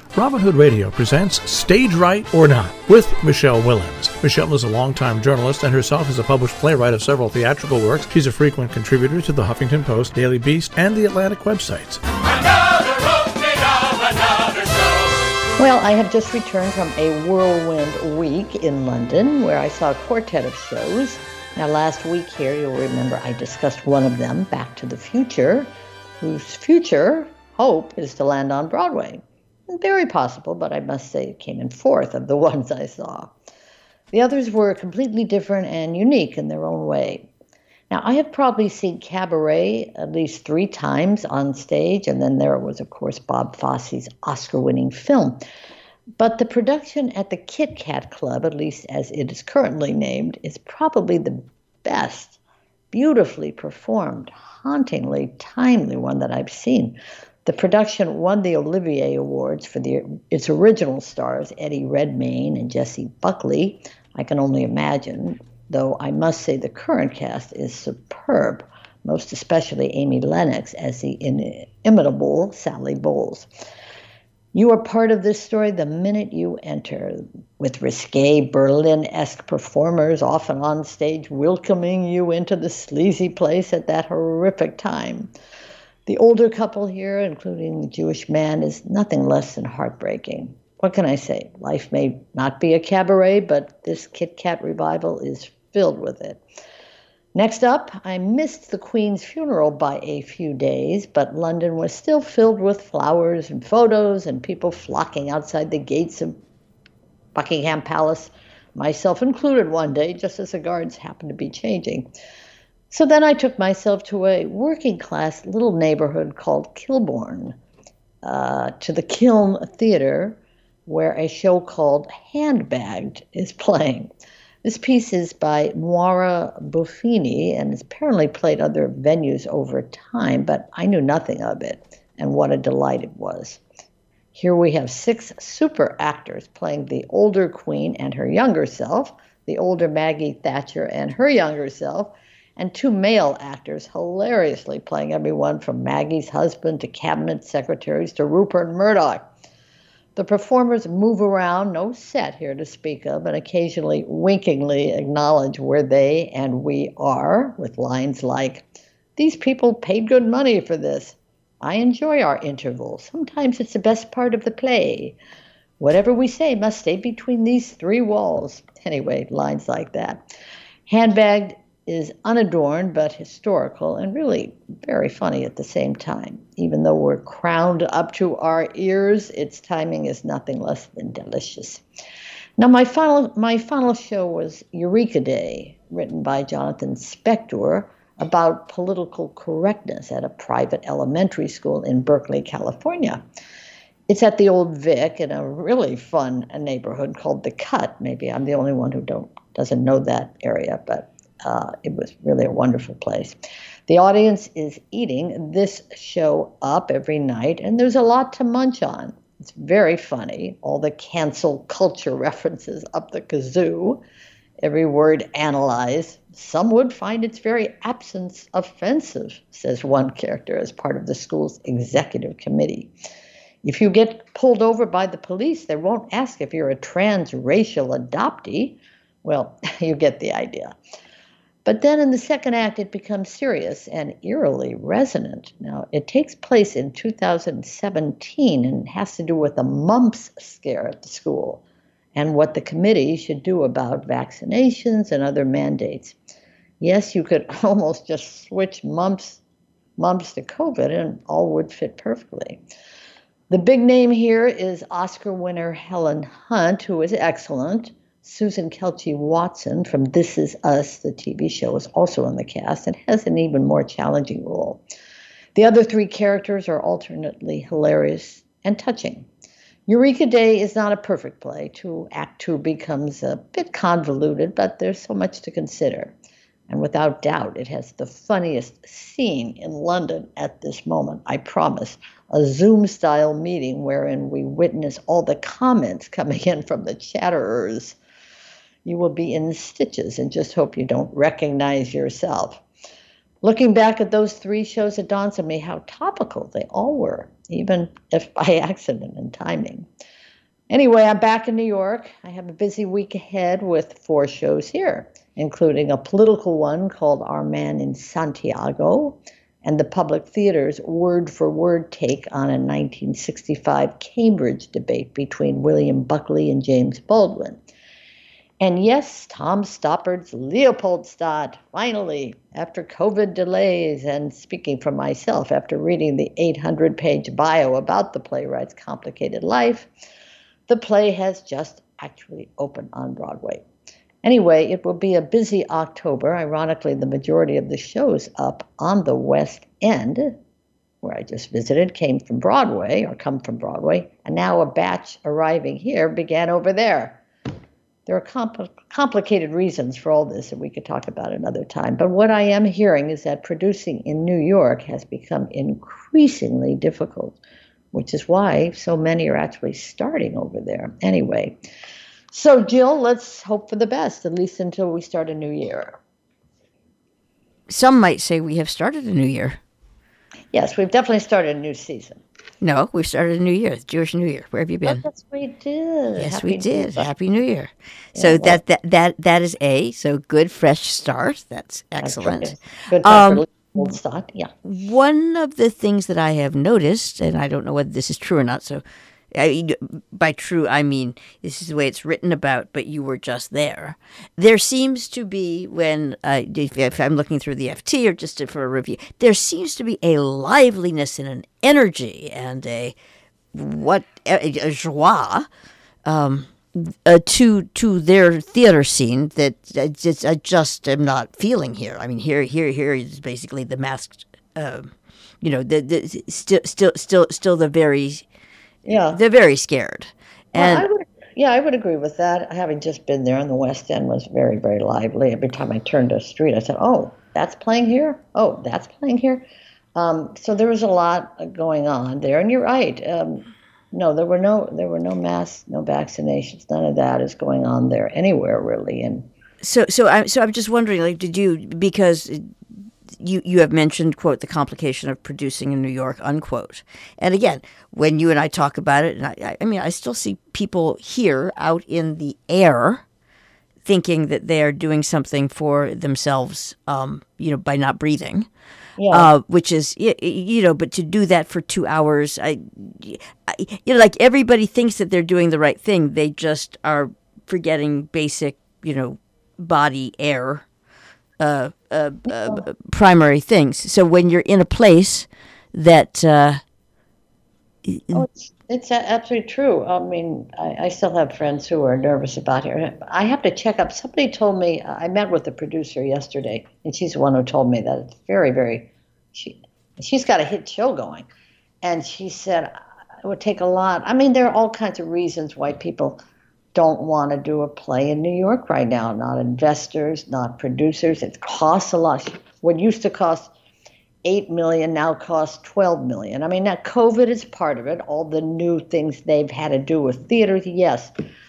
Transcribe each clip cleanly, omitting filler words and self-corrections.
Robin Hood Radio presents Stage Right or Not with Michelle Willens. Michelle is a longtime journalist and herself is a published playwright of several theatrical works. She's a frequent contributor to the Huffington Post, Daily Beast, and the Atlantic websites. Well, I have just returned from a whirlwind week in London where I saw a quartet of shows. Now, last week here, you'll remember I discussed one of them, Back to the Future, whose future hope is to land on Broadway. Very possible, but I must say it came in fourth of the ones I saw. The others were completely different and unique in their own way. Now, I have probably seen Cabaret at least 3 times on stage, and then there was, of course, Bob Fosse's Oscar-winning film. But the production at the Kit Kat Club, at least as it is currently named, is probably the best, beautifully performed, hauntingly timely one that I've seen. The production won the Olivier Awards for its original stars, Eddie Redmayne and Jessie Buckley. I can only imagine, though I must say the current cast is superb, most especially Amy Lennox as the inimitable Sally Bowles. You are part of this story the minute you enter, with risque Berlin-esque performers often on stage welcoming you into the sleazy place at that horrific time. The older couple here, including the Jewish man, is nothing less than heartbreaking. What can I say? Life may not be a cabaret, but this Kit Kat revival is filled with it. Next up, I missed the Queen's funeral by a few days, but London was still filled with flowers and photos and people flocking outside the gates of Buckingham Palace, myself included one day, just as the guards happened to be changing. So then I took myself to a working-class little neighborhood called Kilbourne, to the Kiln Theatre, where a show called Handbagged is playing. This piece is by Moira Buffini and has apparently played other venues over time, but I knew nothing of it, and what a delight it was. Here we have 6 super actors playing the older Queen and her younger self, the older Maggie Thatcher and her younger self, and 2 male actors hilariously playing everyone from Maggie's husband to cabinet secretaries to Rupert Murdoch. The performers move around, no set here to speak of, and occasionally winkingly acknowledge where they and we are, with lines like, "These people paid good money for this. I enjoy our interval. Sometimes it's the best part of the play. Whatever we say must stay between these 3 walls." Anyway, lines like that. Handbagged is unadorned but historical and really very funny at the same time. Even though we're crowned up to our ears, its timing is nothing less than delicious. Now, my final show was Eureka Day, written by Jonathan Spector, about political correctness at a private elementary school in Berkeley, California. It's at the Old Vic in a really fun neighborhood called The Cut. Maybe I'm the only one who doesn't know that area, but it was really a wonderful place. The audience is eating this show up every night, and there's a lot to munch on. It's very funny, all the cancel culture references up the kazoo, every word analyzed. Some would find its very absence offensive, says one character as part of the school's executive committee. If you get pulled over by the police, they won't ask if you're a transracial adoptee. Well, you get the idea. But then in the second act, it becomes serious and eerily resonant. Now, it takes place in 2017 and has to do with a mumps scare at the school and what the committee should do about vaccinations and other mandates. Yes, you could almost just switch mumps to COVID and all would fit perfectly. The big name here is Oscar winner Helen Hunt, who is excellent. Susan Kelchi Watson from This Is Us, the TV show, is also in the cast and has an even more challenging role. The other 3 characters are alternately hilarious and touching. Eureka Day is not a perfect play. Act 2 becomes a bit convoluted, but there's so much to consider. And without doubt, it has the funniest scene in London at this moment, I promise. A Zoom-style meeting wherein we witness all the comments coming in from the chatterers. You will be in stitches and just hope you don't recognize yourself. Looking back at those 3 shows, it dawns on me how topical they all were. even if by accident and timing. Anyway, I'm back in New York. I have a busy week ahead with 4 shows here, including a political one called Our Man in Santiago and the Public Theater's word-for-word take on a 1965 Cambridge debate between William Buckley and James Baldwin. And yes, Tom Stoppard's Leopoldstadt, finally, after COVID delays, and speaking for myself, after reading the 800-page bio about the playwright's complicated life, the play has just actually opened on Broadway. Anyway, it will be a busy October. Ironically, the majority of the shows up on the West End, where I just visited, come from Broadway, and now a batch arriving here began over there. There are complicated reasons for all this, and we could talk about another time. But what I am hearing is that producing in New York has become increasingly difficult, which is why so many are actually starting over there. Anyway, so Jill, let's hope for the best, at least until we start a new year. Some might say we have started a new year. Yes, we've definitely started a new season. No, we've started a new year, Jewish New Year. Where have you been? Oh, yes, we did. Yes, Happy we did. New Year. Happy New Year. Yeah, So well, that is so good, fresh start. That's excellent. That's right. Good time for old start. Yeah. One of the things that I have noticed, and I don't know whether this is true or not, so by true I mean this is the way it's written about, but you were just there. There seems to be, when if I'm looking through the FT or just for a review, there seems to be a liveliness and an energy and a joie to their theater scene that I just am not feeling here. I mean, here is basically the masked, still the very. Yeah, they're very scared. And well, I would agree with that. Having just been there, and the West End was very, very lively. Every time I turned a street, I said, "Oh, that's playing here. Oh, that's playing here." So there was a lot going on there, and you're right. No, there were no masks, no vaccinations. None of that is going on there anywhere really. And so I'm just wondering, like, did you, because you have mentioned, quote, the complication of producing in New York, unquote. And again, when you and I talk about it, and I mean, I still see people here out in the air thinking that they are doing something for themselves, by not breathing. Yeah. Which is, but to do that for 2 hours, like everybody thinks that they're doing the right thing. They just are forgetting basic, body air primary things. So when you're in a place that it's absolutely true. I mean, I still have friends who are nervous about it. I have to check up. Somebody told me, I met with the producer yesterday, and she's the one who told me that it's very, very, she's got a hit show going. And she said it would take a lot. I mean, there are all kinds of reasons why people don't want to do a play in New York right now. Not investors, not producers. It costs a lot. What used to cost $8 million now costs $12 million. I mean, now COVID is part of it. All the new things they've had to do with theaters, yes.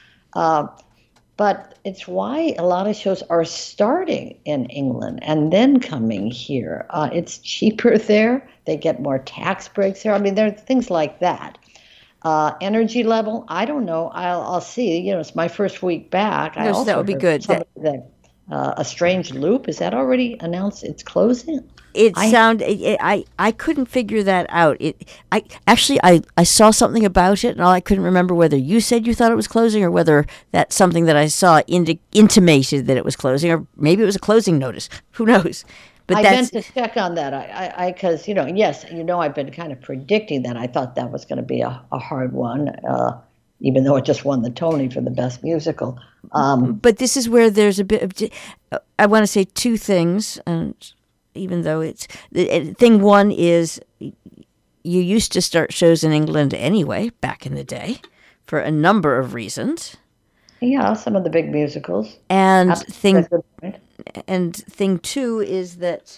But it's why a lot of shows are starting in England and then coming here. It's cheaper there. They get more tax breaks there. I mean, there are things like that. Energy level, I don't know. I'll see. It's my first week back. No, that would be good. A Strange Loop, is that already announced? It's closing. I couldn't figure that out. I saw something about it, and I couldn't remember whether you said you thought it was closing or whether that's something that I saw intimated that it was closing, or maybe it was a closing notice. Who knows? But I meant to check on that. Because yes, I've been kind of predicting that. I thought that was going to be a hard one, even though it just won the Tony for the best musical. But this is where there's a bit of. I want to say two things, and even though it's thing one is you used to start shows in England anyway back in the day for a number of reasons. Yeah, some of the big musicals. And thing two is that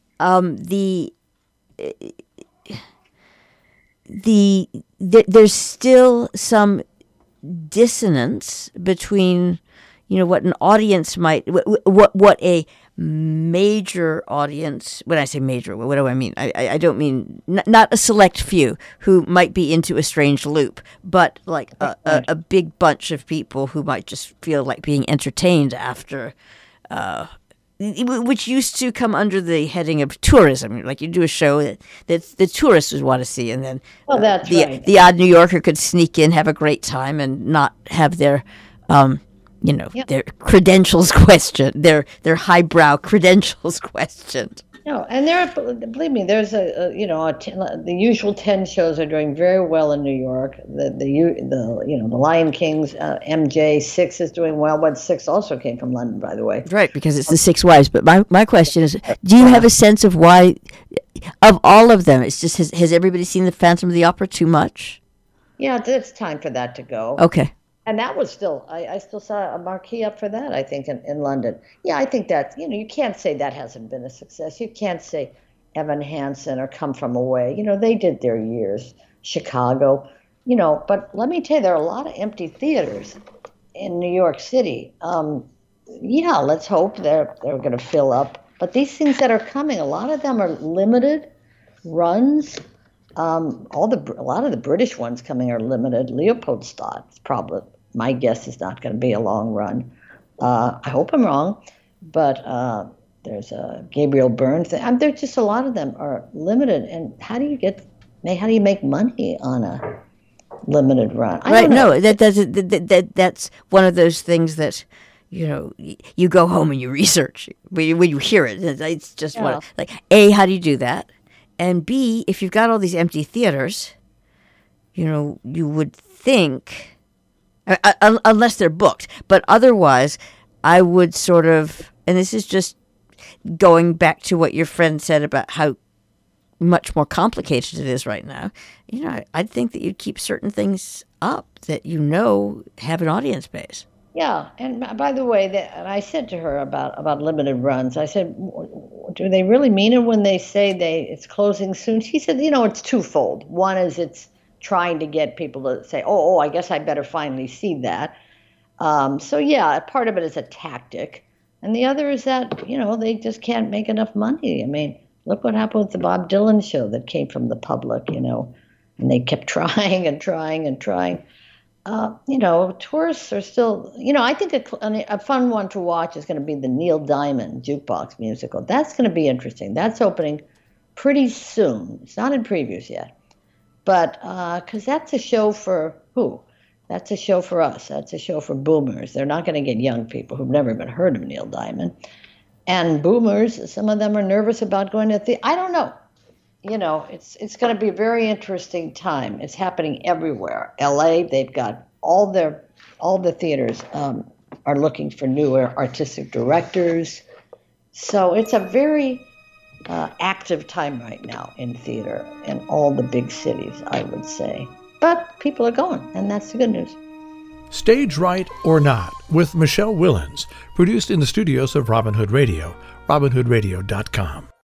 there's still some dissonance between what an audience might, what a major audience. When I say major, what do I mean? I don't mean not a select few who might be into A Strange Loop, but like a big bunch of people who might just feel like being entertained after, which used to come under the heading of tourism. Like you do a show that the tourists would want to see, and then that's right. The odd New Yorker could sneak in, have a great time, and not have their their credentials questioned, their highbrow credentials questioned. No, and believe me, there's the usual 10 shows are doing very well in New York. The Lion King's MJ6 is doing well, but 6 also came from London, by the way. Right, because it's the 6 Wives. But my question is, do you have a sense of why, of all of them, it's just has everybody seen the Phantom of the Opera too much? Yeah, it's time for that to go. Okay. And that was still, I still saw a marquee up for that, I think, in London. Yeah, I think that, you can't say that hasn't been a success. You can't say Evan Hansen or Come From Away. They did their years. Chicago, but let me tell you, there are a lot of empty theaters in New York City. Let's hope they're going to fill up. But these things that are coming, a lot of them are limited runs. A lot of the British ones coming are limited. Leopoldstadt is probably, my guess is not going to be a long run. I hope I'm wrong, but there's Gabriel Byrne. There's just a lot of them are limited. And how do you make money on a limited run? Right? No, that's one of those things that you go home and you research when you hear it. It's just like A, how do you do that? And B, if you've got all these empty theaters, you would think, unless they're booked, but otherwise, I would sort of, and this is just going back to what your friend said about how much more complicated it is right now, I'd think that you'd keep certain things up that have an audience base. Yeah, and by the way, and I said to her about limited runs, I said, do they really mean it when they say it's closing soon? She said, it's twofold. One is it's trying to get people to say, oh, I guess I better finally see that. So yeah, part of it is a tactic. And the other is that, they just can't make enough money. I mean, look what happened with the Bob Dylan show that came from the public, and they kept trying and trying and trying. Tourists are still, I think a fun one to watch is going to be the Neil Diamond Jukebox musical. That's going to be interesting. That's opening pretty soon. It's not in previews yet, but because that's a show for who? That's a show for us. That's a show for boomers. They're not going to get young people who've never even heard of Neil Diamond. And boomers, some of them are nervous about going to the. I don't know. It's going to be a very interesting time. It's happening everywhere. LA, they've got all the theaters are looking for new artistic directors. So it's a very active time right now in theater in all the big cities, I would say. But people are going, and that's the good news. Stage Right or Not with Michelle Willens, produced in the studios of Robin Hood Radio, robinhoodradio.com.